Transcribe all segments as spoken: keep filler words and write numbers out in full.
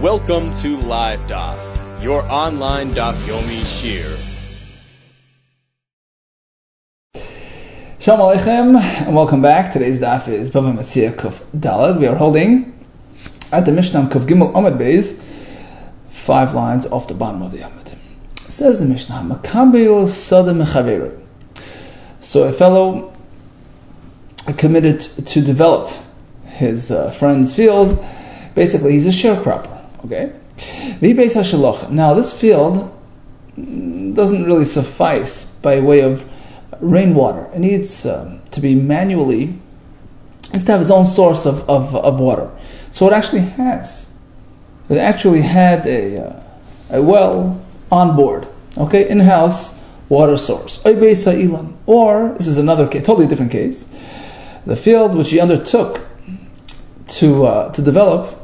Welcome to Live Daf, your online Daf Yomi Shir. Shalom Aleichem, and welcome back. Today's Daf is Bava Metzia Kuf Daled. We are holding at the Mishnah Kuf Gimel Amud Beis, five lines off the bottom of the Amud. It says the Mishnah, Makabel Sada Mechaveru. So a fellow committed to develop his uh, friend's field. Basically, he's a sharecropper. Okay. Now, this field doesn't really suffice by way of rainwater. It needs uh, to be manually, it needs to have its own source of, of, of water. So it actually has. It actually had a uh, a well on board. Okay, in-house water source. Or, this is another case, totally different case. The field which he undertook to uh, to develop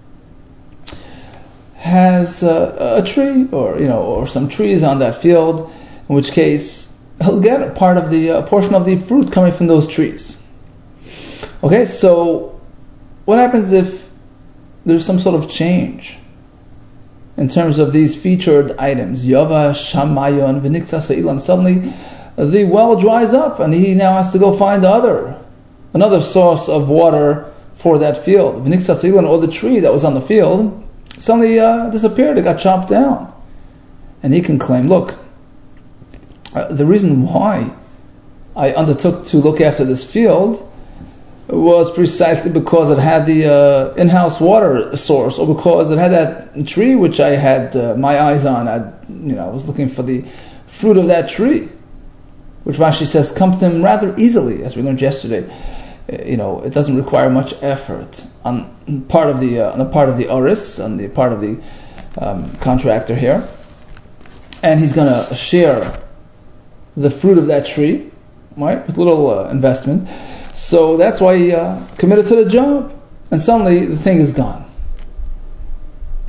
has uh, a tree, or you know, or some trees on that field, in which case he'll get a part of the uh, portion of the fruit coming from those trees. Okay, so what happens if there's some sort of change in terms of these featured items? Yava Shamayon V'Niktzas Ilan. Suddenly, the well dries up, and he now has to go find other another source of water for that field. V'Niktzas Ilan, or the tree that was on the field, suddenly uh, disappeared. It got chopped down, and he can claim, look, uh, the reason why I undertook to look after this field was precisely because it had the uh, in-house water source, or because it had that tree which I had uh, my eyes on. I, you know, I was looking for the fruit of that tree, which Rashi says comes to him rather easily, as we learned yesterday. You know, it doesn't require much effort on part of the uh, on the part of the oris, on the part of the um, contractor here, and he's going to share the fruit of that tree, right, with little uh, investment. So that's why he uh, committed to the job, and suddenly the thing is gone. The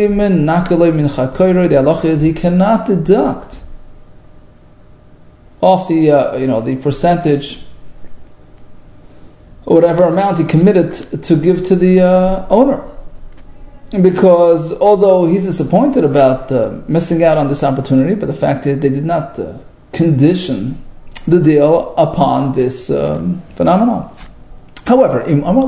halacha is he cannot deduct off the uh, you know the percentage, or whatever amount he committed to give to the uh, owner, because although he's disappointed about uh, missing out on this opportunity, but the fact is they did not uh, condition the deal upon this um, phenomenon. However,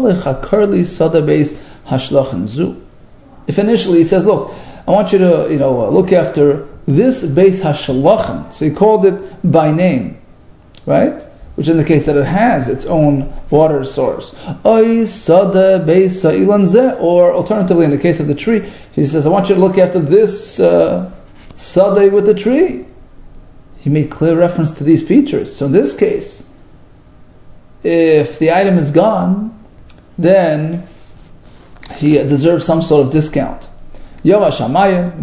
if initially he says, look, I want you to you know look after this base hashalachan, so he called it by name, right? Which indicates that it has its own water source. Or alternatively, in the case of the tree, he says, I want you to look after this uh, sadeh with the tree. He made clear reference to these features. So in this case, if the item is gone, then he deserves some sort of discount. He can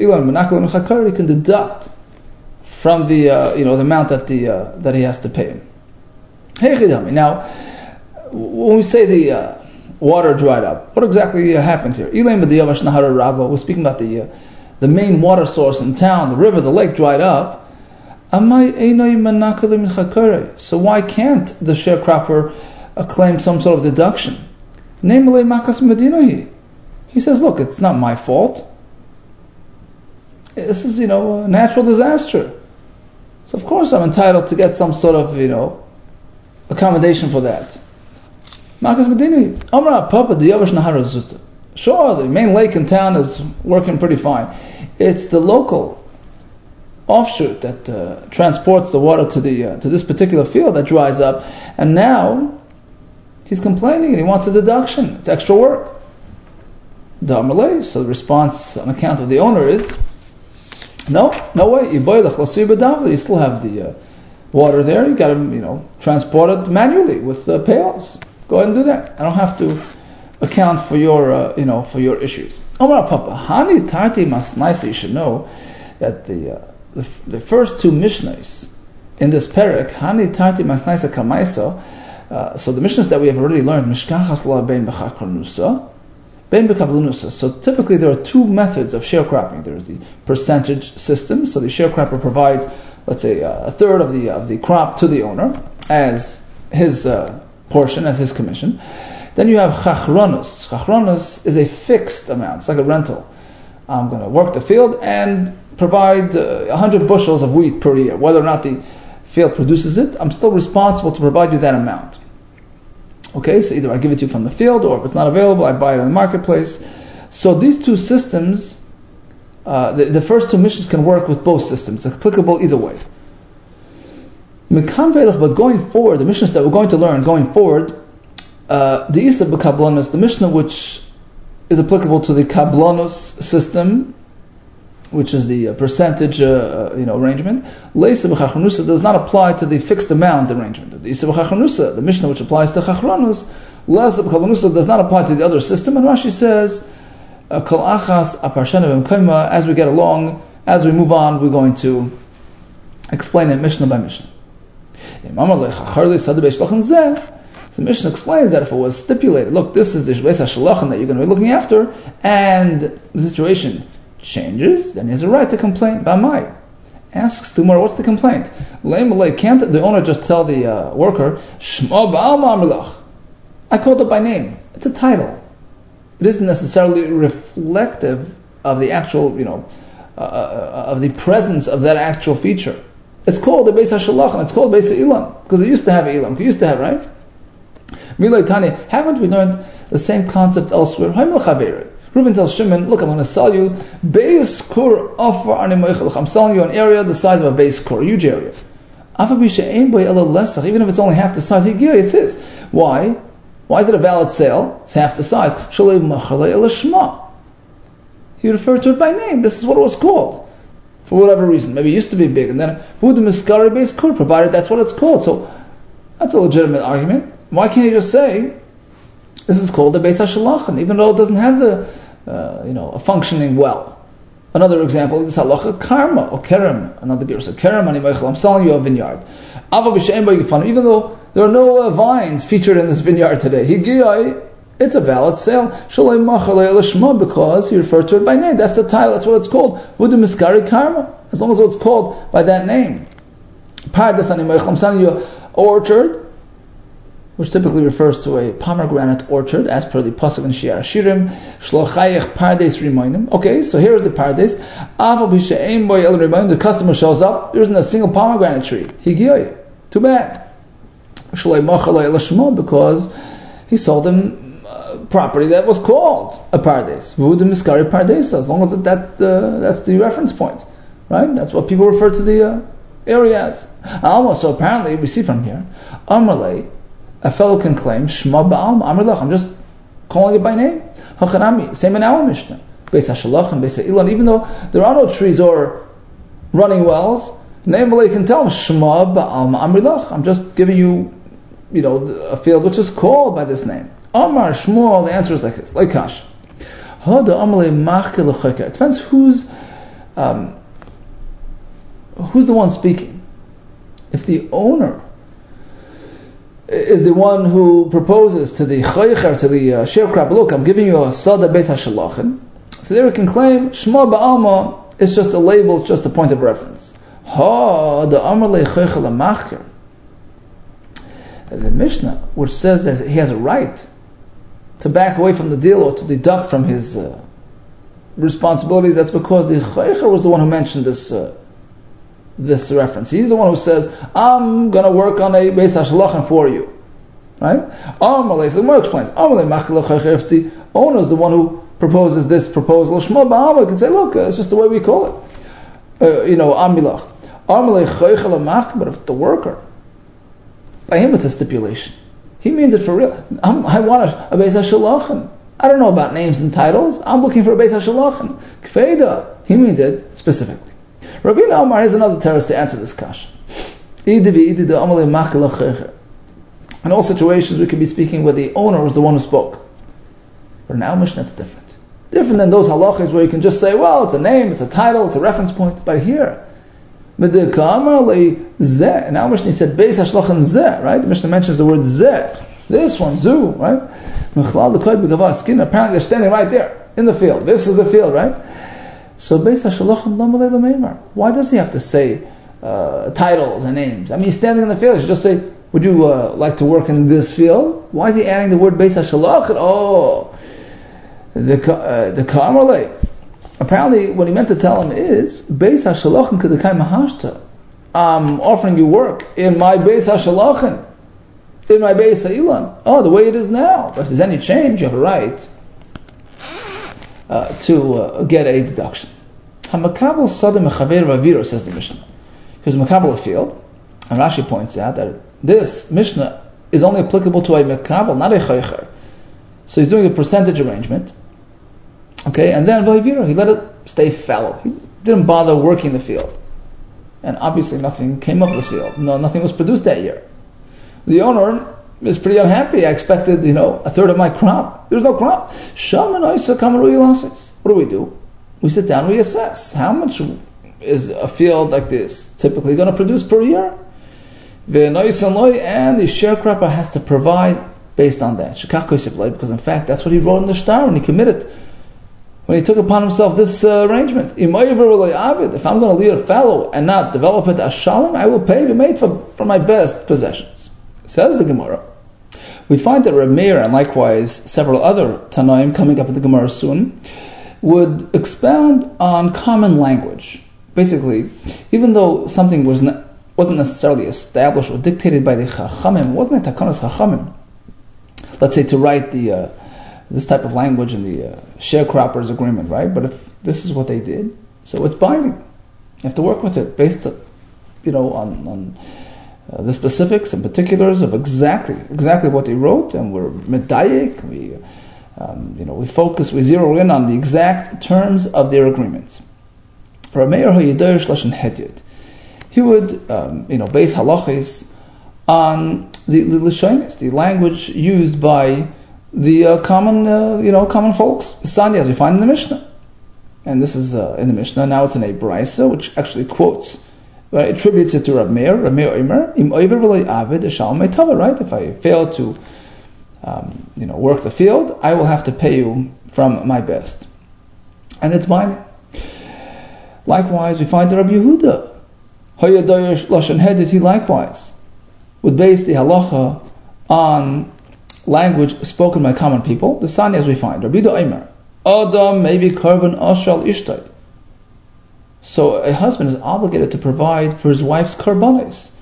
deduct from the uh, you know the amount that the uh, that he has to pay him. Now, when we say the uh, water dried up, what exactly uh, happened here? We're speaking about the uh, the main water source in town, the river, the lake dried up. So why can't the sharecropper uh, claim some sort of deduction? He says, look, it's not my fault. This is, you know, a natural disaster. So of course I'm entitled to get some sort of, you know, accommodation for that. Sure, the main lake in town is working pretty fine. It's the local offshoot that uh, transports the water to the uh, to this particular field that dries up, and now he's complaining and he wants a deduction. It's extra work. So the response on account of the owner is, no, no way. You still have the uh, water there. You got to, you know, transport it manually with uh, pails. Go ahead and do that. I don't have to account for your, uh, you know, for your issues. Omar Papa, Hani Tarti Masnaisa. You should know that the, uh, the the first two Mishnahs in this parak, Hani Tarti Masnaisa Kamaisa. Uh, so the Mishnahs that we have already learned, Mishkachas La Ben B'Chakranusa. So typically there are two methods of sharecropping. There's the percentage system. So the sharecropper provides, let's say, a third of the of the crop to the owner as his uh, portion as his commission. Then you have chachronus. Chachronus is a fixed amount. It's like a rental. I'm going to work the field and provide uh, one hundred bushels of wheat per year. Whether or not the field produces it, I'm still responsible to provide you that amount. Okay, so either I give it to you from the field, or if it's not available, I buy it in the marketplace. So these two systems, uh, the, the first two missions can work with both systems. It's applicable either way. But going forward, the missions that we're going to learn going forward, uh, the Isa b'Kablanus, the Mishnah which is applicable to the Kablanus system, which is the uh, percentage uh, you know, arrangement, Leisa b'Chachronusa does not apply to the fixed amount arrangement. The Isa b'Chachronusa, the Mishnah which applies to Chachronus, Leisa b'Kablanusa does not apply to the other system. And Rashi says, Kol achas aparshana b'mkaima, as we get along, as we move on, we're going to explain it Mishnah by Mishnah. So the Mishnah explains that if it was stipulated, look, this is the Beis HaShalachan that you're going to be looking after, and the situation changes, then he has a right to complain. B'amai asks the Gemara, what's the complaint? Can't the owner just tell the uh, worker, Shma ba'alma amrlach? I called it by name. It's a title. It isn't necessarily reflective of the actual, you know, uh, of the presence of that actual feature. It's called the Beis HaShalachan. It's called Beis HaIlam because it used to have Ilam. It used to have, right? Milay Tani, haven't we learned the same concept elsewhere? Reuben tells Shimon, look, I'm going to sell you Beis Kur Afar Ani Moichelach. I'm selling you an area the size of a Beis Kur, a huge area. Even if it's only half the size, it's his. Why? Why is it a valid sale? It's half the size. He referred to it by name. This is what it was called. For whatever reason. Maybe it used to be big, and then Huda Miskari Beis Kur, provided that's what it's called. So that's a legitimate argument. Why can't he just say, this is called the Beis HaShalachan, even though it doesn't have the, uh, you know, a functioning well. Another example is halacha karma or kerem. Another girl said kerem ani meichel. I'm selling you a vineyard. Even though there are no uh, vines featured in this vineyard today, it's a valid sale. Because he referred to it by name. That's the title. That's what it's called. Vudu miskari karma. As long as it's called by that name. Pardes ani meichel. I'm selling you an orchard, which typically refers to a pomegranate orchard, as per the pasuk in Shir Hashirim, Shlochayich Pardes Rimonim. Okay, so here is the Pardes. The customer shows up, there isn't a single pomegranate tree. Higiyah. Too bad. Because he sold him uh, property that was called a Pardes. Vudu Miskari Pardes, as long as that uh, that's the reference point. Right? That's what people refer to the uh, area as. Almost, so apparently we see from here, Amalei, a fellow can claim, Shma ba'alma amrlach, I'm just calling it by name. Hachanami, same in our Mishnah. Beis HaShalachan, Beis HaIlan, even though there are no trees or running wells, namely can tell, Shma ba'alma amrlach, I'm just giving you, you know, a field which is called by this name. Amar Shmuel, the answer is like this, like Kash. It depends who's, um, who's the one speaking. If the owner is the one who proposes to the chaycher, to the uh, sharecropper, look, I'm giving you a sada beis hashalachin. So there we can claim Shma ba'alma is just a label, it's just a point of reference. Ha, the amar le chaycher lemachker. The Mishnah, which says that he has a right to back away from the deal or to deduct from his uh, responsibilities, that's because the chaycher was the one who mentioned this uh, this reference. He's the one who says, I'm going to work on a Beis HaShalachan for you. Right? Amalei, so the Gemara explains, Amalei machil chaycher, if the owner is the one who proposes this proposal, Shma ba'alma can say, look, it's just the way we call it. Uh, you know, Amilach. Amalei chaycher lemach, but if the worker, by him it's a stipulation. He means it for real. I'm, I want a, a Beis HaShalachan. I don't know about names and titles. I'm looking for a Beis HaShalachan. Kfeida. He means it specifically. Rabbi Omar has another terrorist to answer this question. In all situations, we could be speaking where the owner was the one who spoke. But in our Mishnah, it's different. Different than those halachas where you can just say, well, it's a name, it's a title, it's a reference point. But here, in our Mishnah, he said, Beis HaShalachan zeh, right? The Mishnah mentions the word zeh. This one, zu, right? Apparently they're standing right there, in the field. This is the field, right? So Beis HaShalachan lamalei l'meimar. Why does he have to say uh, titles and names? I mean, he's standing in the field. He should just say would you uh, like to work in this field? Why is he adding the word Beis HaShalachin? Oh, the uh, the Karmelei. Apparently, what he meant to tell him is Beis HaShalachin Kedekai Mahashta. I'm offering you work in my Beis HaShalachin, in my Beis HaIlan. Oh, the way it is now. But if there's any change, you have a right uh, to uh, get a deduction. HaMakabel Sadeh Mechaver Raviro, says the Mishnah. He was Makabel a field, and Rashi points out that this Mishnah is only applicable to a Makabel, not a Chaycher. So he's doing a percentage arrangement. Okay, and then Vayvira, he let it stay fallow. He didn't bother working the field. And obviously nothing came of this field. No, nothing was produced that year. The owner is pretty unhappy. I expected, you know, a third of my crop. There's no crop. What do we do? We sit down, we assess. How much is a field like this typically going to produce per year? And the sharecropper has to provide based on that. Because in fact, that's what he wrote in the star when he committed, when he took upon himself this uh, arrangement. If I'm going to lead a fallow and not develop it as shalom, I will pay b'meit for, for my best possessions. Says the Gemara. We find that Reb Meir and likewise several other Tanaim coming up in the Gemara soon would expound on common language. Basically, even though something was not, wasn't necessarily established or dictated by the Chachamim, wasn't it Takanas Chachamim? Let's say to write the uh, this type of language in the uh, sharecroppers agreement, right? But if this is what they did, so it's binding. You have to work with it based, you know, on, on uh, the specifics and particulars of exactly exactly what they wrote, and we're medayik. We, um, you know, we focus, we zero in on the exact terms of their agreements. For a Meir Hayidayer Shlashin Hedyot, he would, um, you know, base halachis on the the Lashonis, the language used by the uh, common, uh, you know, common folks. Sanya, as we find in the Mishnah, and this is uh, in the Mishnah. Now it's in a Brisa, which actually quotes, right, attributes it to Reb Meir. Reb Meir Omer, Im Oiver v'lo Avid Eshal Meitava. Right, if I fail to, um, you know, work the field, I will have to pay you from my best, and it's binding. Likewise, we find the Rabbi Yehuda, Hayadoyer Lashon Hedyot, he likewise would base the halacha on language spoken by common people. The Sanya, as we find, Rabbi Yehuda Omer, Adam maybe korban ashal ishtay. So a husband is obligated to provide for his wife's korbanos,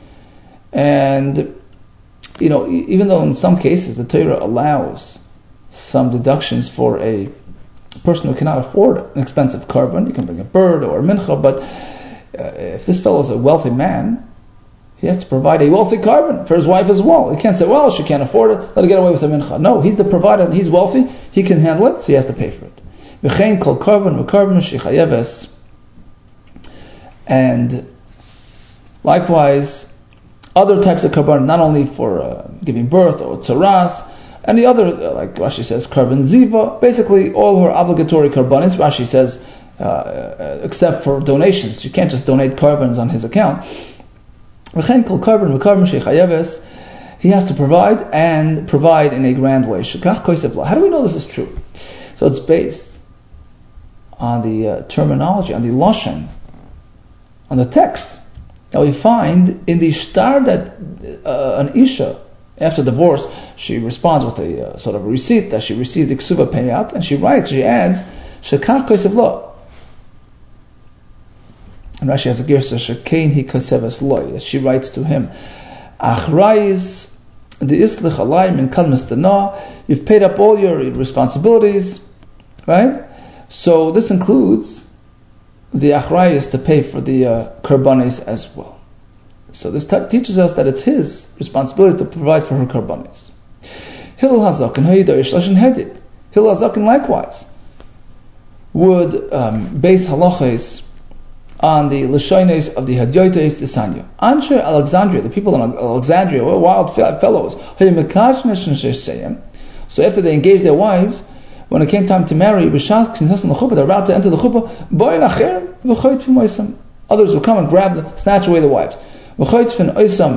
and you know, even though in some cases the Torah allows some deductions for a person who cannot afford an expensive korban, you can bring a bird or a mincha, but uh, if this fellow is a wealthy man, he has to provide a wealthy korban for his wife as well. He can't say, well, she can't afford it, let her get away with a mincha. No, he's the provider and he's wealthy, he can handle it, so he has to pay for it. V'chein kol korban v'korban shechayeves. And likewise, other types of korban, not only for uh, giving birth or tzaras, and the other, uh, like Rashi says, korban ziva, basically all her obligatory korbanis, Rashi says, uh, uh, except for donations. You can't just donate korbans on his account. He has to provide, and provide in a grand way. How do we know this is true? So it's based on the uh, terminology, on the lashon, on the text. Now we find in the shtar that uh, an isha, after divorce, she responds with a uh, sort of receipt that she received the ksuva payout, and she writes, she adds, shekach kosev lo. And Rashi has a girsa, shekein hi koseves lo, she writes to him, achrayis the islich alay min kal mistana, you've paid up all your responsibilities, right? So this includes the achrayis to pay for the uh, korbanos as well. So this t- teaches us that it's his responsibility to provide for her korbanos. Hillel Hazakin Hayidayish Lashon Hedyot. Hillel Hazakin likewise would um, base halachas on the lashonos of the Hadyotes Isanya. Anshe Alexandria, the people in Alexandria were wild fellows. So after they engaged their wives, when it came time to marry, they're about to enter the chuppah. Others will come and grab them, snatch away the wives. Man, and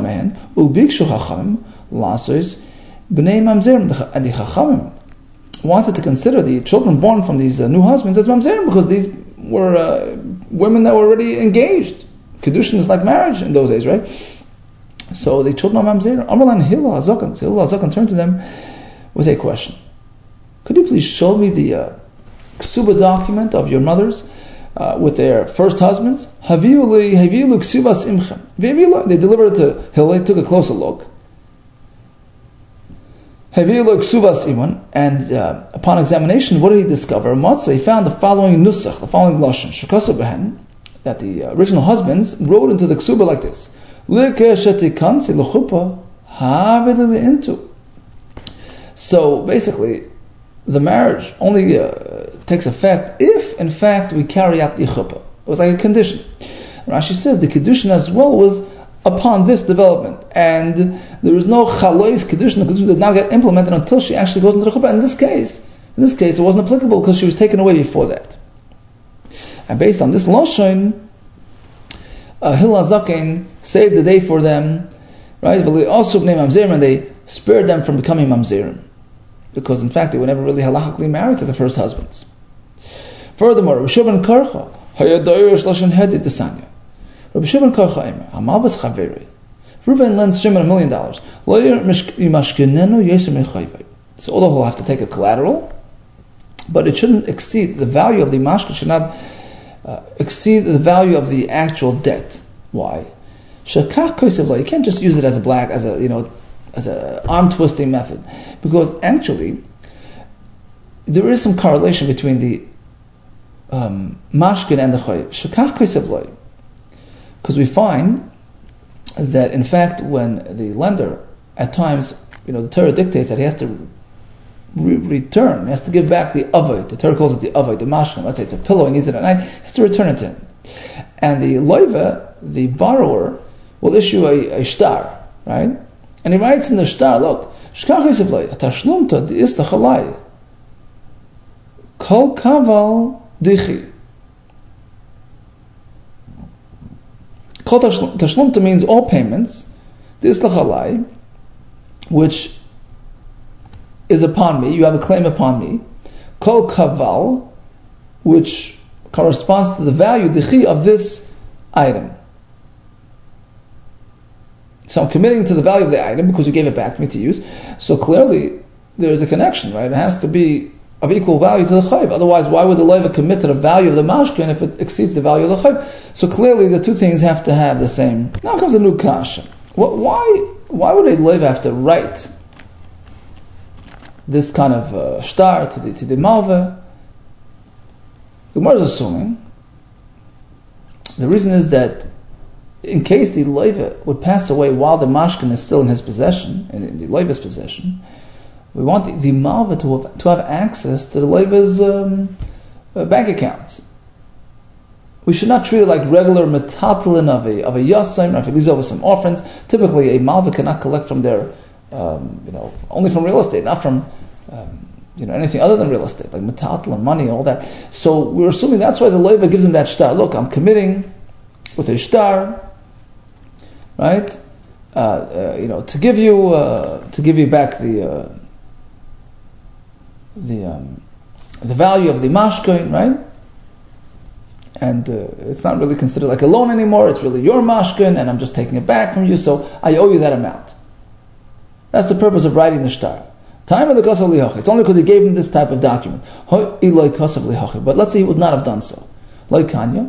the Chachamim wanted to consider the children born from these uh, new husbands as mamzerim, because these were uh, women that were already engaged. Kedushin is like marriage in those days, right? So the children of Mamzer, Amrlan Hillel HaZakan, so Hillel HaZakan turned to them with a question. Could you please show me the uh, ksuba document of your mothers uh, with their first husbands? Haviu li haviu li ksubas imchem. They delivered it to Hillel. He took a closer look. Haviu li ksubas iman, and uh, upon examination, what did he discover? Matzah, he found the following nusach, the following lashon, shekasa behen, that the uh, original husbands wrote into the ksuba like this: So basically, the marriage only uh, takes effect if, in fact, we carry out the chuppah. It was like a condition. Rashi says the condition as well was upon this development, and there was no chalois condition. The condition did not get implemented until she actually goes into the chuppah. In this case, in this case, it wasn't applicable because she was taken away before that. And based on this lashon, uh, Hillel HaZaken saved the day for them, right? But also named Mamzerim, and they spared them from becoming Mamzerim, because in fact they were never really halachically married to the first husbands. Furthermore, Rabbi Shimon Karcha hayadayish lashon hedit desanya. Rabbi Shimon Karcha Eimer Hamalbas Chaveri. Reuven lends Shimon a million dollars. So although he'll have to take a collateral, but it shouldn't exceed the value of the mashke. Should not uh, exceed the value of the actual debt. Why? Shekach kosev lo. You can't just use it as a black, as a you know, as a arm twisting method, because actually there is some correlation between the um, mashkin and the chayiv. Shekach kosev lo. Because we find that in fact when the lender at times, you know, the Torah dictates that he has to re- return, he has to give back the avod. The Torah calls it the avod, the mashkin. Let's say it's a pillow, he needs it at night, he has to return it to him. And the loiva, the borrower, will issue a, a shtar, right? And he writes in the shtar, look, shkach yisef loy, atashlumta di'ista chalai, kol kaval dichi. Kol tashlumta means all payments, di'ista chalai, which is upon me, you have a claim upon me. Kol kaval, which corresponds to the value, dichi, of this item. So I'm committing to the value of the item because you gave it back to me to use. So clearly there's a connection, right? It has to be of equal value to the chayv. Otherwise, why would the loiva commit to the value of the mashkin if it exceeds the value of the chayv? So clearly the two things have to have the same. Now comes a new kasha. Why, why would a loiva have to write this kind of uh, shtar to the, to the malva? The Gemara is assuming the reason is that in case the loiva would pass away while the mashkin is still in his possession, in the loiva's possession, we want the, the malva to have, to have access to the loiva's um, uh, bank accounts. We should not treat it like regular metatlin of a of a yassim, or if he leaves over some orphans. Typically, a malva cannot collect from their, um, you know, only from real estate, not from um, you know anything other than real estate, like metatlin, money, and all that. So we're assuming that's why the loiva gives him that shtar. Look, I'm committing with a shtar, right? Uh, uh, you know, to give you uh, to give you back the uh, the um, the value of the mashkin, right? And uh, it's not really considered like a loan anymore. It's really your mashkin, and I'm just taking it back from you. So I owe you that amount. That's the purpose of writing the shtar. Time of the kasav lihachi. It's only because he gave him this type of document. But let's say he would not have done so. Like Kanya.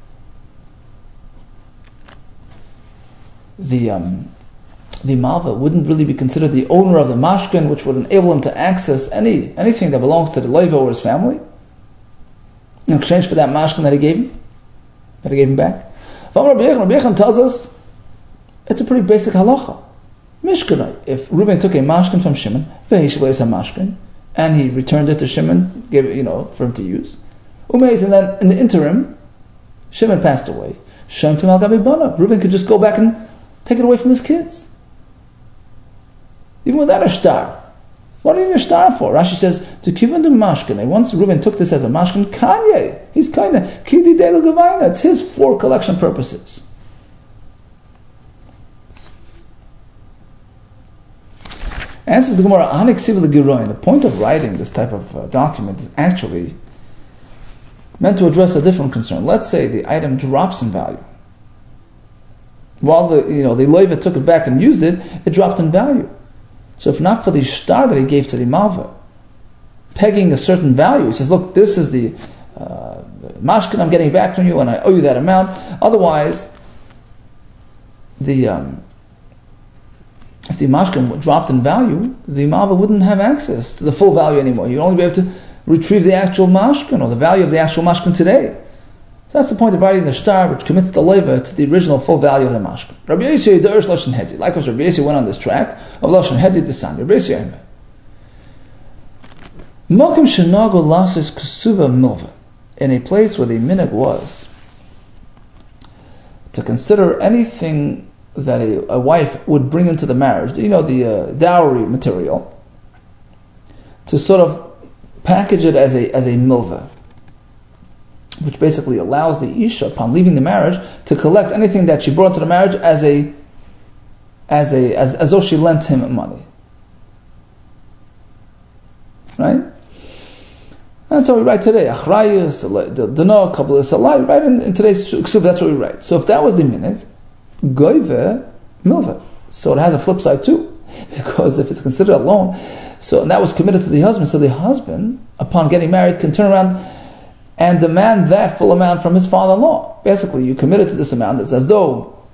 The um, the malva wouldn't really be considered the owner of the mashkin, which would enable him to access any anything that belongs to the loiva or his family in exchange for that mashkin that he gave him, that he gave him back. Rabbi Yechon tells us it's a pretty basic halacha. Mishkanai. If Reuben took a mashkin from Shimon, mashkin, and he returned it to Shimon, gave it, you know, for him to use. Umeis, and then in the interim, Shimon passed away. Shem Timal Gabi Bana. Reuben could just go back and take it away from his kids. Even without a shtar. What do you need a shtar for? Rashi says, to kivan the mashkin. Once Reuben took this as a mashkin, Kanye, he's kind of, Kidi Dela Gavaina, it's his for collection purposes. Answers the Gemara, the point of writing this type of uh, document is actually meant to address a different concern. Let's say the item drops in value. while the you know the loiva took it back and used it, it dropped in value. So if not for the shtar that he gave to the malva, pegging a certain value, he says, look, this is the uh, mashkin I'm getting back from you, and I owe you that amount. Otherwise, the um, if the mashkin dropped in value, the malva wouldn't have access to the full value anymore. You'd only be able to retrieve the actual mashkin, or the value of the actual mashkin today. So that's the point of writing the shtar, which commits the loiva to the original full value of the mashkin. Rabbi Yossi Yidarish Lashon Hedi. Likewise, Rabbi Yossi went on this track of Lashon Hedi the same. Rabbi Yossi Yidarish. Mokim shenago lasis ksuva milva. In a place where the minhag was to consider anything that a, a wife would bring into the marriage, you know, the uh, dowry material, to sort of package it as a as a milva, which basically allows the isha, upon leaving the marriage, to collect anything that she brought to the marriage as a as a as, as though she lent him money. Right? That's what we write today. Achrayus, Dano, Kabbalah, Salai, right in, in today's Ksub, that's what we write. So if that was the minhag, Goive, Milva. So it has a flip side too. Because if it's considered a loan, so and that was committed to the husband, so the husband, upon getting married, can turn around and demand that full amount from his father-in-law. Basically, you committed to this amount. It's as though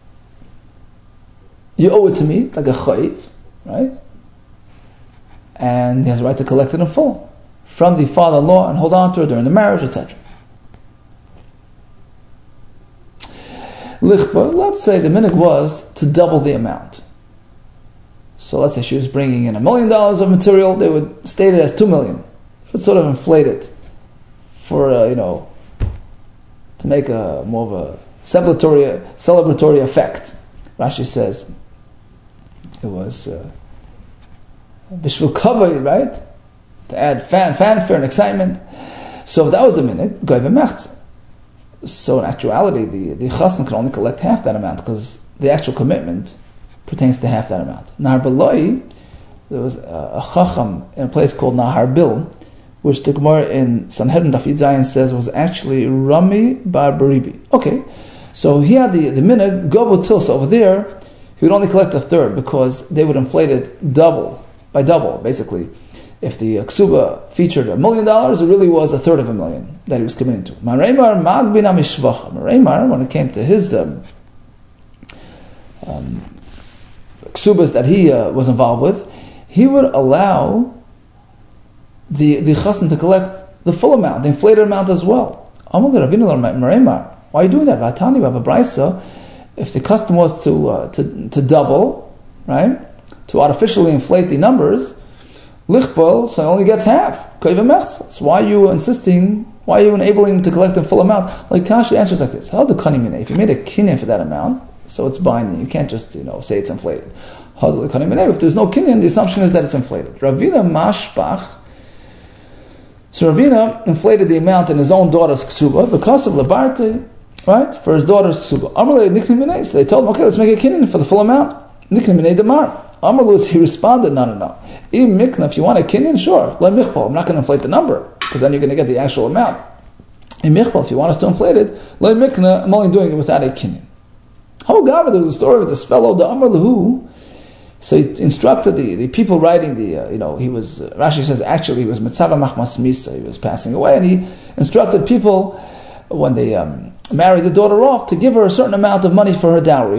you owe it to me, like a chayiv, right? And he has a right to collect it in full from the father-in-law and hold on to it during the marriage, et cetera. Lichba, let's say the minhag was to double the amount. So let's say she was bringing in a million dollars of material, they would state it as two million. It would sort of inflate it for, uh, you know, to make a more of a celebratory, celebratory effect. Rashi says it was bishvil kavod, right? To add fan, fanfare and excitement. So if that was the minhag, goyve mechza. So in actuality, the the chassan can only collect half that amount because the actual commitment pertains to half that amount. Nahar Beloi, there was a, a chacham in a place called Nahar Bil, which the Gemara in Sanhedrin Daf Yud Zayin says was actually Rami Bar Baribi. Okay, so he had the the minhag Gobo Tilsa over there. He would only collect a third because they would inflate it double by double, basically. If the ksuba featured a million dollars, it really was a third of a million that he was committing to. Mareimar Magbina Mishvacha. Mareimar, when it came to his um, um, ksubas that he uh, was involved with, he would allow the the chassan to collect the full amount, the inflated amount as well. Mareimar, why are you doing that? Vatani, we have a brisa. If the custom was to uh, to to double, right, to artificially inflate the numbers, lichbol, so he only gets half. So why are you insisting? Why are you enabling him to collect the full amount? Like Kashi answers like this: how the kanim? If you made a kinyan for that amount, so it's binding. You can't just you know say it's inflated. How the kanim? If there's no kinyan, the assumption is that it's inflated. Ravina mashpach. So Ravina inflated the amount in his own daughter's ksuba because of labarte, right? For his daughter's ksuba. Amarle niknim minay. So they told him, okay, let's make a kinyan for the full amount. Niknim minay demar. Amarlu, he responded, no, no, no. If you want a kinyan, sure. I'm not going to inflate the number, because then you're going to get the actual amount. If you want us to inflate it, I'm only doing it without a kinyan. However, there was a story with this fellow, the Amarlu. So he instructed the, the people writing the, uh, you know, he was, uh, Rashi says actually he was Mitzava Machmas Misa, he was passing away, and he instructed people when they um, married the daughter off to give her a certain amount of money for her dowry.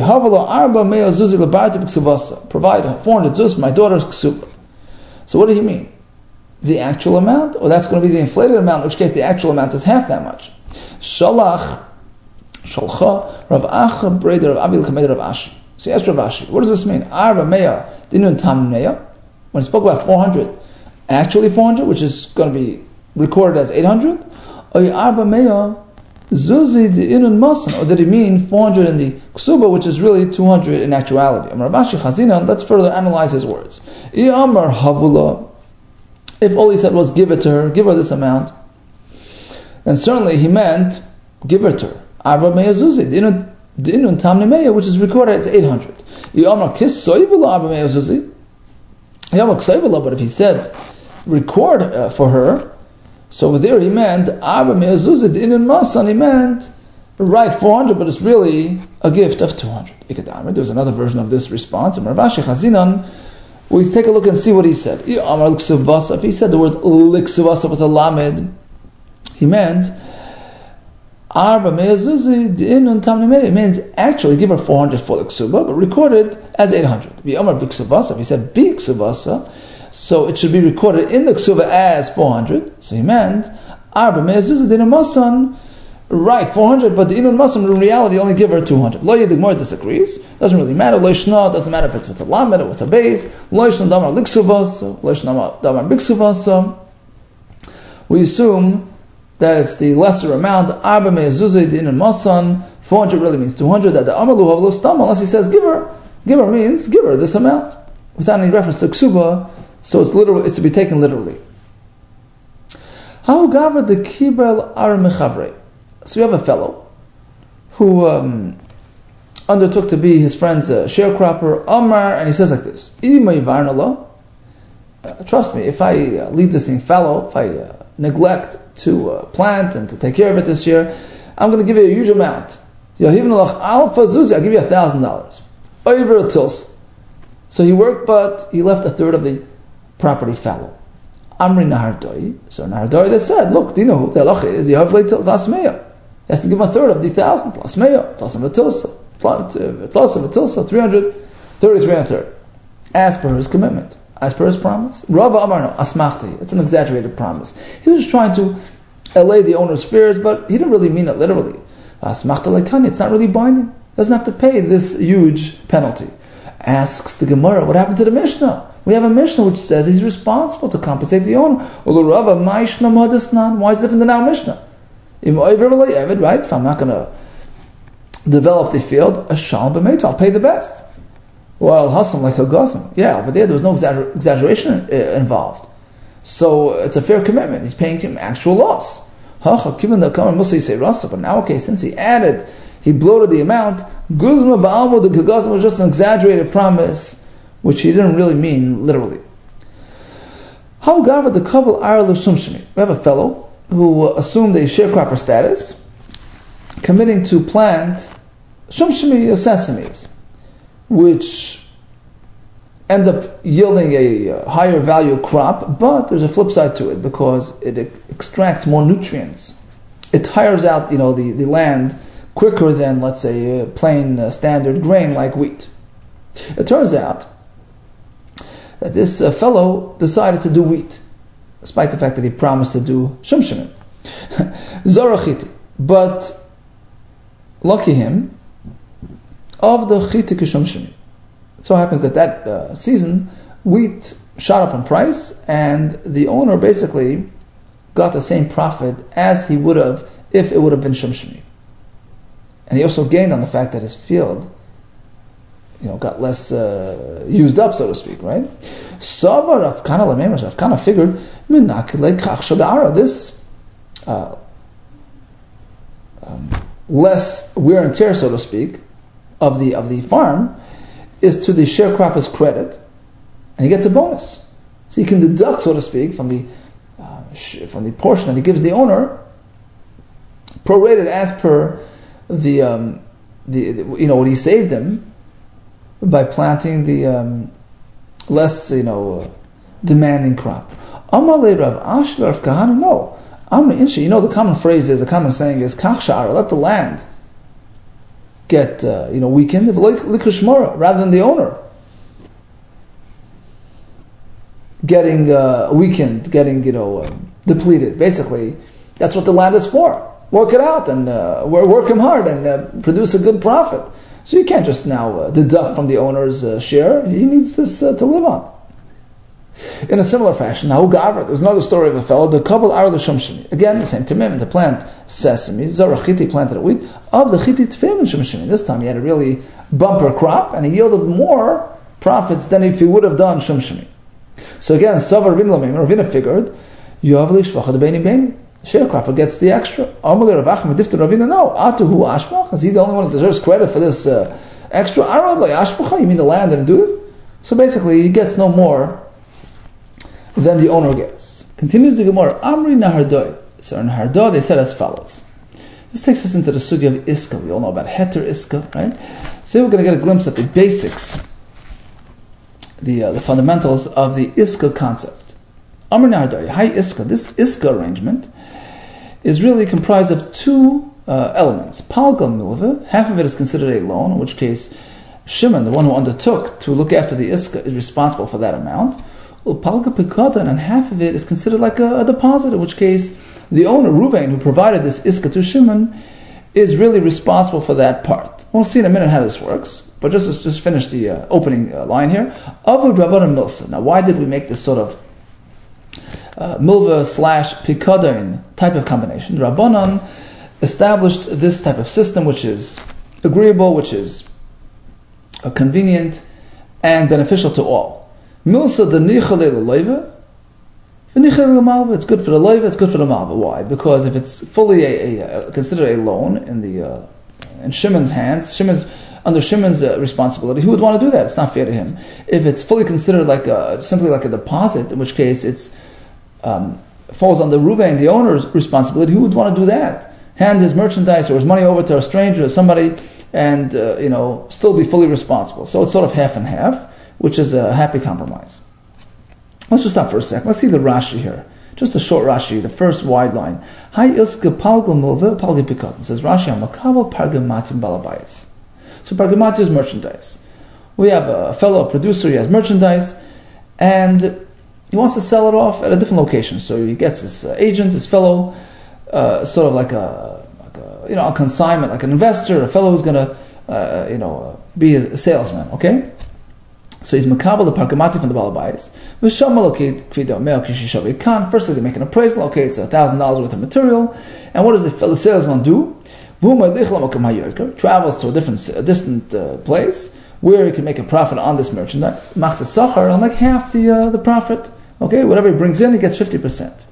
Provide four hundred zuz for my daughter's ksuba. So what do you mean? The actual amount? Or that's going to be the inflated amount, in which case the actual amount is half that much. Shalach, Shalcha, Rav Acha, Breder, Rav Abil, Kamed, Rav Ashi. So he asked Rav Ashi, what does this mean? Arba Meya, Dinun Tam Meya. When he spoke about four hundred, actually four hundred, which is going to be recorded as eight hundred, or Arba Meya, Zuzi the Inun Masan, or did he mean four hundred in the Ksuba, which is really two hundred in actuality? Amar Rabashi Chazina, let's further analyze his words. Amar Havula, if all he said was give it to her, give her this amount, then certainly he meant give it to her. Arba Meya Zuzi, the Inun Tamni Meya, which is recorded as eight hundred. Amar Kis Soivula Arba Meya Zuzi. Amar Ksoivula, but if he said record uh, for her, so over there he meant Arba Me'azuzah Inun Masan, he meant write four hundred, but it's really a gift of two hundred. There's another version of this response. Rav Ashi Chazinan, we take a look and see what he said. If he said the word liksuvasa with a lamed, he meant arba me'azuzi dinun tamnimei. It means actually give her four hundred for liksuva, but recorded as eight hundred. If he said biksuvasa, so it should be recorded in the ksuva as four hundred. So he meant arba me'azuzi dinun masan. Right, four hundred, but the inun masam in reality only give her two hundred. Lo Yid Gemara disagrees. Doesn't really matter. Lo Yishna doesn't matter if it's with a lamed or with a base. Lo Yishna damar liksuvasa. Lo Yishna damar biksuvasa. We assume that it's the lesser amount. Arba me'ezuzay the inun masan. four hundred really means two hundred. That the amalu havlo stam, unless he says give her. Give her means give her this amount without any reference to ksuba. So it's literal. It's to be taken literally. How gaver the kibel ar mechavre. So we have a fellow who um, undertook to be his friend's uh, sharecropper, Amar, and he says like this: uh, trust me, if I uh, leave this thing fallow, if I uh, neglect to uh, plant and to take care of it this year, I'm going to give you a huge amount. I'll give you a thousand dollars. So he worked, but he left a third of the property fallow. Amri Nahardoi. So Nahardoi, they said, look, do you know who the halacha is? You have late tasmeya. He has to give him a third of the thousand plus meya, plus a matilsa, plus a matilsa, three hundred, thirty-three and a third, as per his commitment, as per his promise. Rabba Amar no asmachti. It's an exaggerated promise. He was trying to allay the owner's fears, but he didn't really mean it literally. Asmachta lekani. It's not really binding. He doesn't have to pay this huge penalty. Asks the Gemara, what happened to the Mishnah? We have a Mishnah which says he's responsible to compensate the owner. Why is it different than our Mishnah? Right? If I'm not going to develop the field, I'll pay the best. Well, Hassan like a Gossam. Yeah, over there there was no exagger- exaggeration involved. So it's a fair commitment. He's paying him actual loss. But in our case, since he added, he bloated the amount, Guzma Ba'almo the Gazam was just an exaggerated promise, which he didn't really mean literally. How gava the couple are l'shumshimi? We have a fellow who assumed a sharecropper status, committing to plant shumshimi sesames, which end up yielding a higher value crop, but there's a flip side to it because it extracts more nutrients. It tires out, you know, the, the land quicker than, let's say, a plain uh, standard grain like wheat. It turns out that this uh, fellow decided to do wheat, despite the fact that he promised to do shumshimim. Zorachiti. But, lucky him, of the chiti k'shumshimim. It so happens that that uh, season, wheat shot up in price, and the owner basically got the same profit as he would have if it would have been shumshimim. And he also gained on the fact that his field, you know, got less uh, used up, so to speak, right? So Rav Kana Lameimah, Rav Kana figured, this uh, um, less wear and tear, so to speak, of the of the farm is to the sharecropper's credit, and he gets a bonus. So he can deduct, so to speak, from the uh, sh- from the portion that he gives the owner, prorated as per the, um, the, the you know what he saved him by planting the um, less you know uh, demanding crop. Amar le Rav Ashi Rav Kahana, no. Amar Inshi, you know the common phrase is the common saying is Kach Sha'ar, let the land get uh, you know weakened, rather than the owner getting uh, weakened, getting you know uh, depleted. Basically, that's what the land is for. Work it out and uh, work him hard and uh, produce a good profit. So you can't just now uh, deduct from the owner's uh, share. He needs this uh, to live on. In a similar fashion, now Gavra, there's another story of a fellow, the couple are the shumshimi. Again, the same commitment to plant sesame. Zarachiti planted a wheat. Of the chiti tfim and shumshimi. This time he had a really bumper crop and he yielded more profits than if he would have done shumshimi. So again, Savar Ravina Lamim, Ravina figured, Yavli Shvacha the Beni Beni. Sharecropper gets the extra. Amalei Rav Achim Difta Ravina, no. Atuhu Ashbach, is he the only one that deserves credit for this uh, extra? Arad like Ashbacha, you mean the land didn't do it? So basically, he gets no more than the owner gets. Continues the Gemara, Amri Nahardoi. So in Nahardoi, they said as follows. This takes us into the sugya of iska. We all know about heter iska, right? So we're going to get a glimpse at the basics, the uh, the fundamentals of the iska concept. Amr Nardari, hi iska. This iska arrangement is really comprised of two uh, elements. Palga milva, half of it is considered a loan, in which case Shimon, the one who undertook to look after the iska, is responsible for that amount. Palga pikatan, and half of it is considered like a, a deposit, in which case the owner, Ruvain, who provided this iska to Shimon, is really responsible for that part. We'll see in a minute how this works, but just just finish the uh, opening uh, line here. Avud Rabbanan Milsa. Now, why did we make this sort of uh, milva slash pikadon type of combination? Rabbanan established this type of system, which is agreeable, which is uh, convenient and beneficial to all. Milsa the nichale l'leiva. It's good for the leiva, it's good for the malva. Why? Because if it's fully a, a, a considered a loan in the uh, in Shimon's hands, Shimon's under Shimon's uh, responsibility, who would want to do that? It's not fair to him. If it's fully considered like a, simply like a deposit, in which case it's um, falls under Ruvain, the owner's responsibility, who would want to do that? Hand his merchandise or his money over to a stranger or somebody, and uh, you know still be fully responsible. So it's sort of half and half, which is a happy compromise. Let's just stop for a second. Let's see the Rashi here. Just a short Rashi, the first wide line. Hi ilska palgal milva palgal pikot. Says Rashi on makabel pargamatim balabayis. So pargamati is merchandise. We have a fellow producer, he has merchandise, and he wants to sell it off at a different location. So he gets his uh, agent, his fellow, uh, sort of like a, like a, you know, a consignment, like an investor, a fellow who's going to, uh, you know, be a salesman. Okay. So he's makabel the pargamati from the balabayis. Firstly, they make an appraisal. Okay, it's a thousand dollars worth of material. And what does the fellow salesman do? Travels to a different, a distant uh, place where he can make a profit on this merchandise. Machzes sachar, on like half the uh, the profit. Okay, whatever he brings in, he gets fifty percent.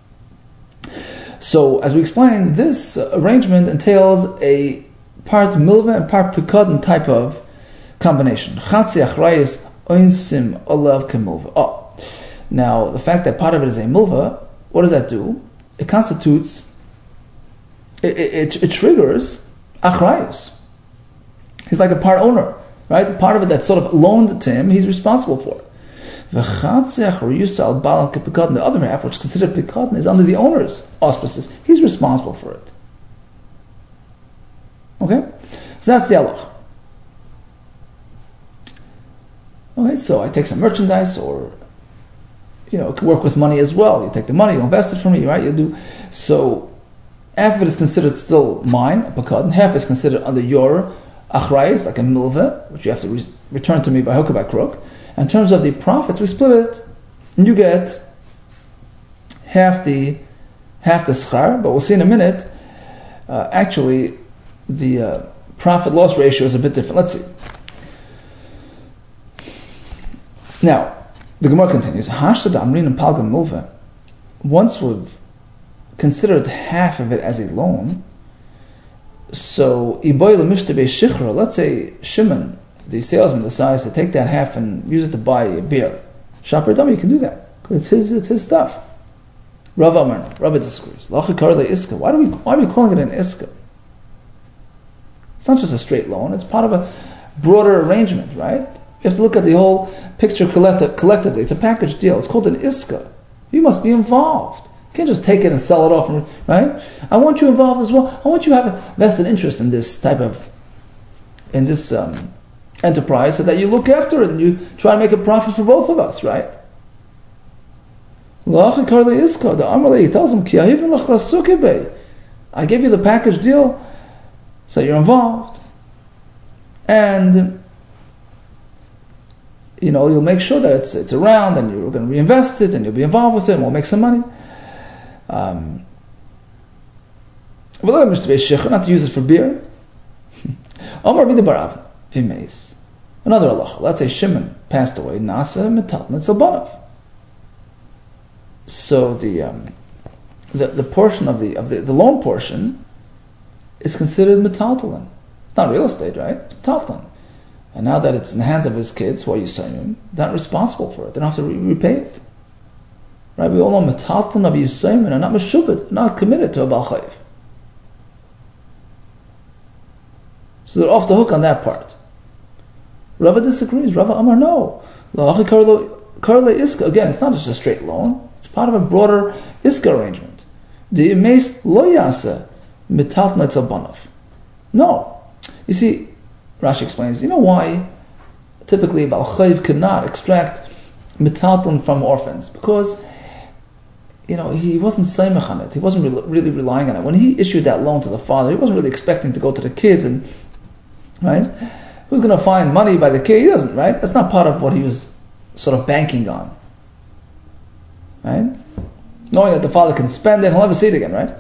So, as we explained, this uh, arrangement entails a part milva and part pikadon type of combination. Chatzi achrayis oinsim olav kemilva. Oh, now the fact that part of it is a milva, what does that do? It constitutes, it, it, it triggers achrayis. He's like a part owner, right? Part of it that's sort of loaned to him, he's responsible for it. The other half, which is considered pikadon, is under the owner's auspices. He's responsible for it. Okay, so that's the halach. Okay, so I take some merchandise, or you know, it could work with money as well. You take the money, you invest it for me, right? You do. So half of it is considered still mine, a pikadon. Half is considered under your achrayis, like a milva, which you have to re- return to me by hook or by crook. In terms of the profits, we split it, and you get half the half the schar. But we'll see in a minute. Uh, actually, the uh, profit loss ratio is a bit different. Let's see. Now, the Gemara continues. Hashtag Amrin and Palgam Milva. Once we've considered half of it as a loan, so Iboy Lemishtabe Shichra, let's say Shimon, the salesman, decides to take that half and use it to buy a beer. Shopper dummy, you can do that. It's his it's his stuff. Rava Amar, Rava disagrees. Iska. Why do we why are we calling it an iska? It's not just a straight loan, it's part of a broader arrangement, right? You have to look at the whole picture collect- collectively. It's a package deal. It's called an iska. You must be involved. You can't just take it and sell it off, right? I want you involved as well. I want you to have a vested interest in this type of, in this um, enterprise, so that you look after it and you try to make a profit for both of us, right? The Amalei, he tells him, I gave you the package deal, so you're involved. And you know, you'll make sure that it's it's around, and you're going to reinvest it, and you'll be involved with it, and we'll make some money. Um, not to use it for beer. Omar bin Barav, Vimeis. Another halacha. Let's say Shimon passed away. Nasa metal netzalbanav. So the um, the the portion of the of the, the loan portion is considered metaltalin. It's not real estate, right? It's metaltalin. And now that it's in the hands of his kids, who are Yisayim, they're not responsible for it. They don't have to re- repay it. Right? We all know metaltalin of Yisayim and are not meshubed, not committed to a Baal Chayiv. So they're off the hook on that part. Rava disagrees. Rava Amar, no. Karle Iska, again, it's not just a straight loan. It's part of a broader Iska arrangement. The Imes lo yasa mitat netzal banav. No. You see, Rashi explains, you know why typically Baal Chayv could not extract mitalton from orphans? Because, you know, he wasn't saimach on it. He wasn't re- really relying on it. When he issued that loan to the father, he wasn't really expecting to go to the kids and, right? Who's going to find money by the kid? He doesn't, right? That's not part of what he was sort of banking on, right? Knowing that the father can spend it, he'll never see it again, right?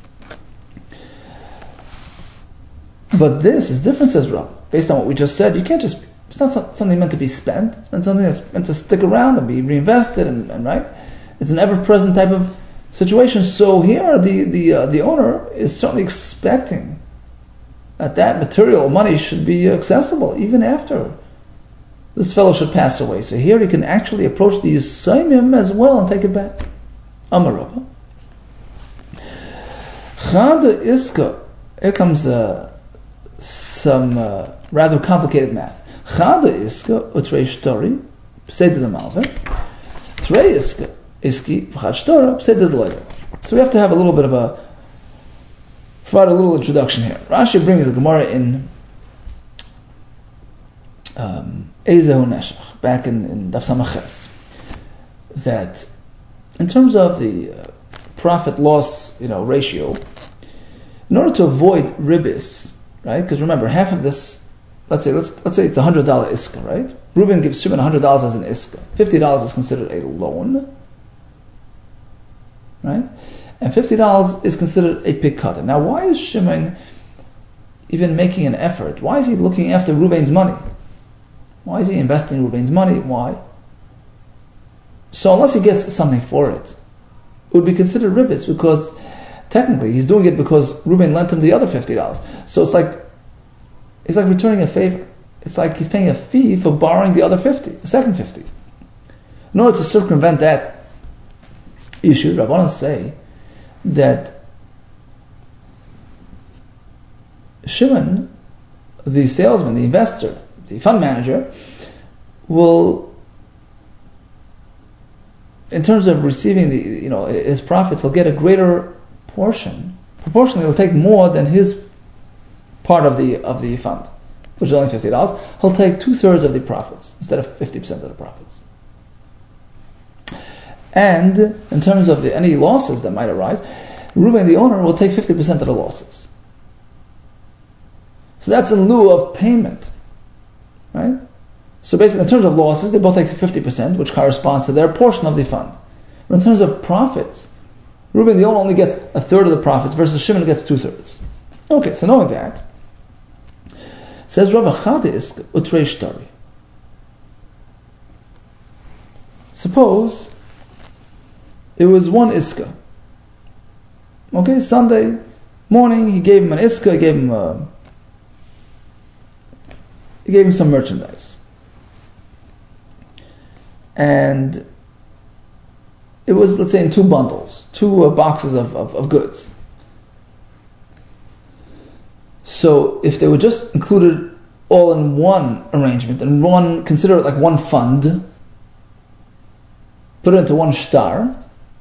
But this is different, says Rav. Based on what we just said, you can't just, it's not something meant to be spent. It's meant something that's meant to stick around and be reinvested, and, and right? It's an ever-present type of situation. So here, the the uh, the owner is certainly expecting that that material money should be accessible even after this fellow should pass away. So here he can actually approach the Yisayimim as well and take it back. Amar Rava. Chada Iska. Here comes uh, some uh, rather complicated math. Chada Iska utrei shtori say to the Malva. Trei Iska iski v'chad shtora say to the later. So we have to have a little bit of a provide a little introduction here. Rashi brings the Gemara in um, Ezehu Neshach, back in, in Daf Samaches, that in terms of the uh, profit loss, you know, ratio, in order to avoid ribis, right? Because remember, half of this, let's say, let's let's say it's a hundred dollar iska, right? Reuben gives Shimon a hundred dollars as an iska. Fifty dollars is considered a loan, right? And fifty dollars is considered a pikata. Now, why is Shimon even making an effort? Why is he looking after Reuben's money? Why is he investing Reuben's money? Why? So unless he gets something for it, it would be considered ribis, because technically he's doing it because Reuben lent him the other fifty dollars. So it's like it's like returning a favor. It's like he's paying a fee for borrowing the other fifty, the second fifty. In order to circumvent that issue, Rabbanan say that Shimon, the salesman, the investor, the fund manager, will, in terms of receiving the, you know, his profits, he'll get a greater portion. Proportionally, he'll take more than his part of the of the fund, which is only fifty dollars. He'll take two thirds of the profits instead of fifty percent of the profits. And in terms of the, any losses that might arise, Reuben, the owner, will take fifty percent of the losses. So that's in lieu of payment, right? So basically, in terms of losses, they both take fifty percent, which corresponds to their portion of the fund. But in terms of profits, Reuben, the owner, only gets a third of the profits, versus Shimon gets two thirds. Okay, so knowing that, says Rav Achad Iska utrei shtari. Suppose it was one iska. Okay, Sunday morning, he gave him an iska, he gave him a, he gave him some merchandise. And it was, let's say, in two bundles, two uh, boxes of, of, of goods. So if they were just included all in one arrangement, and one, consider it like one fund, put it into one shtar,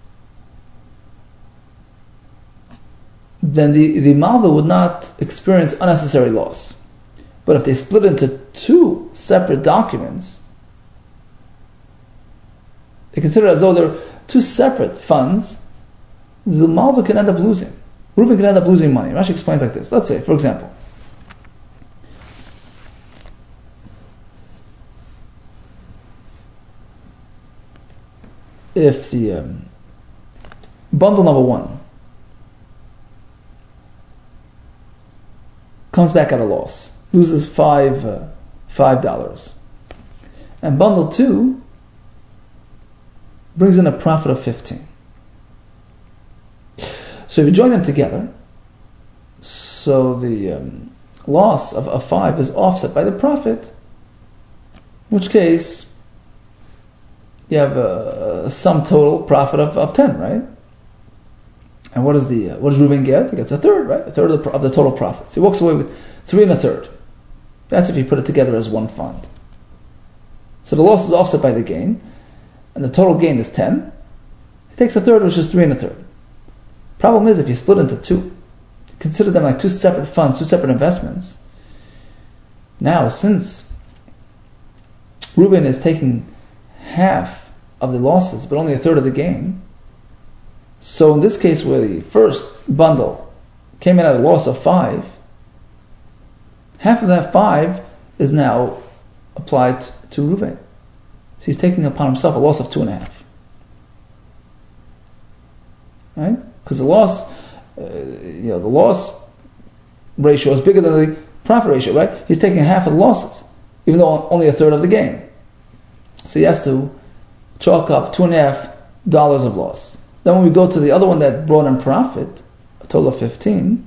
then the, the malva would not experience unnecessary loss. But if they split into two separate documents, they consider it as though they're two separate funds, the malva can end up losing. Reuben can end up losing money. Rashi explains like this. Let's say, for example, if the um, bundle number one comes back at a loss, loses five uh, five dollars, and bundle two brings in a profit of fifteen. So if you join them together, so the um, loss of, of five is offset by the profit, in which case you have a, a sum total profit of, of ten, right? And what does the uh, what does Reuben get? He gets a third, right? A third of the, of the total profit. So he walks away with three and a third. That's if you put it together as one fund. So the loss is offset by the gain, and the total gain is ten. He takes a third, which is three and a third. Problem is, if you split into two, consider them like two separate funds, two separate investments. Now, since Reuben is taking half of the losses, but only a third of the gain, so in this case where the first bundle came in at a loss of five, half of that five is now applied to Reuben. So he's taking upon himself a loss of two and a half. Right? Because the loss, uh, you know, the loss ratio is bigger than the profit ratio, right? He's taking half of the losses, even though only a third of the gain. So he has to chalk up two and a half dollars of loss. Then when we go to the other one that brought in profit, a total of fifteen.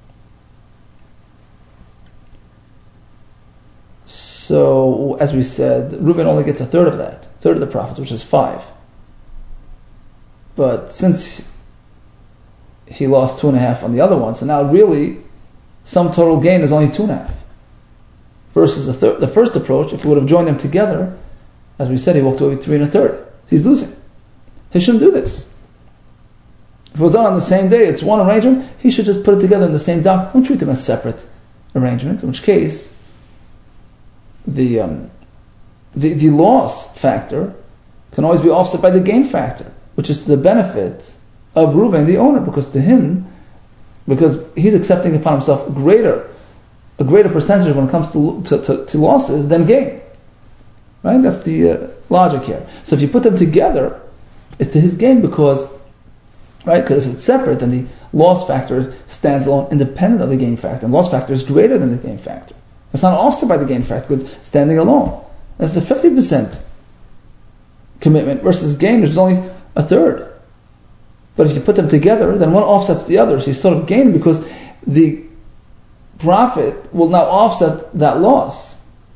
So, as we said, Reuben only gets a third of that, third of the profit, which is five. But since he lost two and a half on the other one, so now really, sum total gain is only two and a half. Versus the, thir- the first approach, if we would have joined them together, as we said, he walked away with three and a third. He's losing. He shouldn't do this. If it was done on the same day, it's one arrangement, he should just put it together in the same doc. Don't treat them as separate arrangements, in which case, the um, the, the loss factor can always be offset by the gain factor, which is to the benefit of Reuben, the owner, because to him, because he's accepting upon himself greater, a greater percentage when it comes to to, to, to losses than gain. Right? That's the uh, logic here. So if you put them together, it's to his gain because, right? Because if it's separate, then the loss factor stands alone, independent of the gain factor, and loss factor is greater than the gain factor. It's not offset by the gain factor, it's standing alone. That's the fifty percent commitment versus gain, which is only a third. But if you put them together, then one offsets the other, so you sort of gain because the profit will now offset that loss.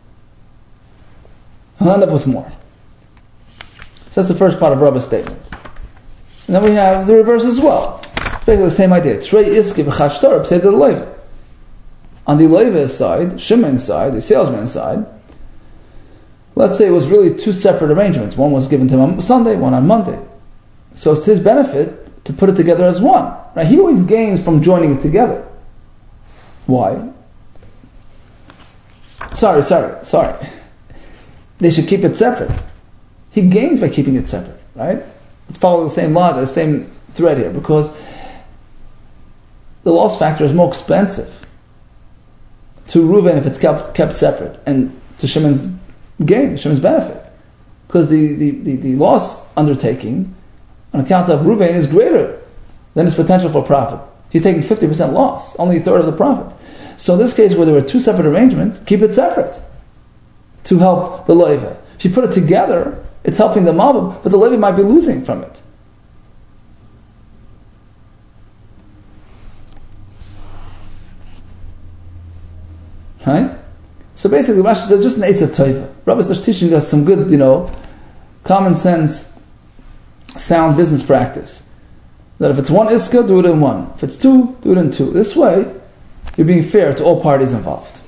I'll end up with more. So that's the first part of Rabba's statement. And then we have the reverse as well. Basically the same idea. Trei iski v'chad shtar, say to the loiva. On the loiva's side, Shimon's side, the salesman's side, let's say it was really two separate arrangements. One was given to him on Sunday, one on Monday. So it's to his benefit to put it together as one. Right? He always gains from joining it together. Why? Sorry, sorry, sorry. They should keep it separate. He gains by keeping it separate, right? Let's follow the same law, the same thread here, because the loss factor is more expensive to Reuven if it's kept kept separate, and to Shimon's gain, Shimon's benefit, because the, the, the, the loss undertaking on account of Reuven is greater than his potential for profit. He's taking fifty percent loss, only a third of the profit. So in this case, where there were two separate arrangements, keep it separate to help the loiva. If you put it together, it's helping the malbim, but the loiva might be losing from it. Right? So basically, Rashi says just an Eitzah Tova. Rabbi is teaching us some good, you know, common sense, sound business practice. That if it's one iska, do it in one. If it's two, do it in two. This way, you're being fair to all parties involved.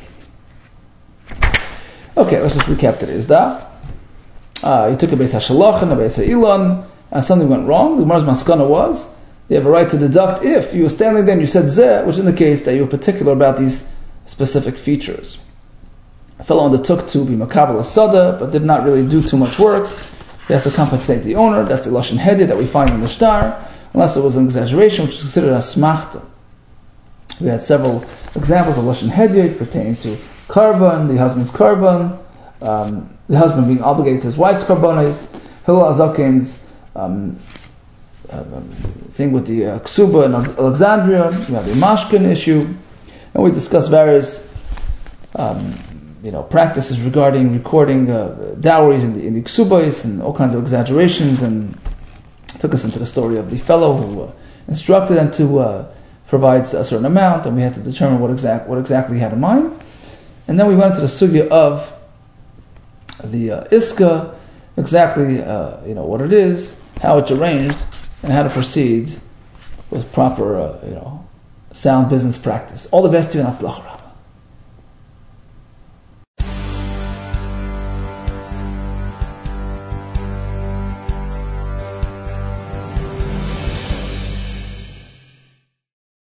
Okay, let's just recap today's daf. Uh, you took a Beis HaShalach and a Beis HaIlan, and something went wrong. The Gemara's maskana was, you have a right to deduct if you were standing there and you said zeh, which indicates that you were particular about these specific features. A fellow undertook to be makabel asada, but did not really do too much work. He has to compensate the owner. That's a lashon hedya that we find in the shtar, unless it was an exaggeration, which is considered a smachta. We had several examples of lashon hedya pertaining to karban, the husband's karban, um, the husband being obligated to his wife's karbanis, Hillel Azakin's um, um, thing with the uh, ksuba in Alexandria. We have the mashkin issue, and we discussed various um, you know practices regarding recording uh, dowries in the in the ksubais and all kinds of exaggerations, and took us into the story of the fellow who uh, instructed them to uh, provide a certain amount, and we had to determine what exact what exactly he had in mind. And then we went to the sugya of the uh, iska, exactly uh, you know what it is, how it's arranged, and how to proceed with proper uh, you know sound business practice. All the best to you, and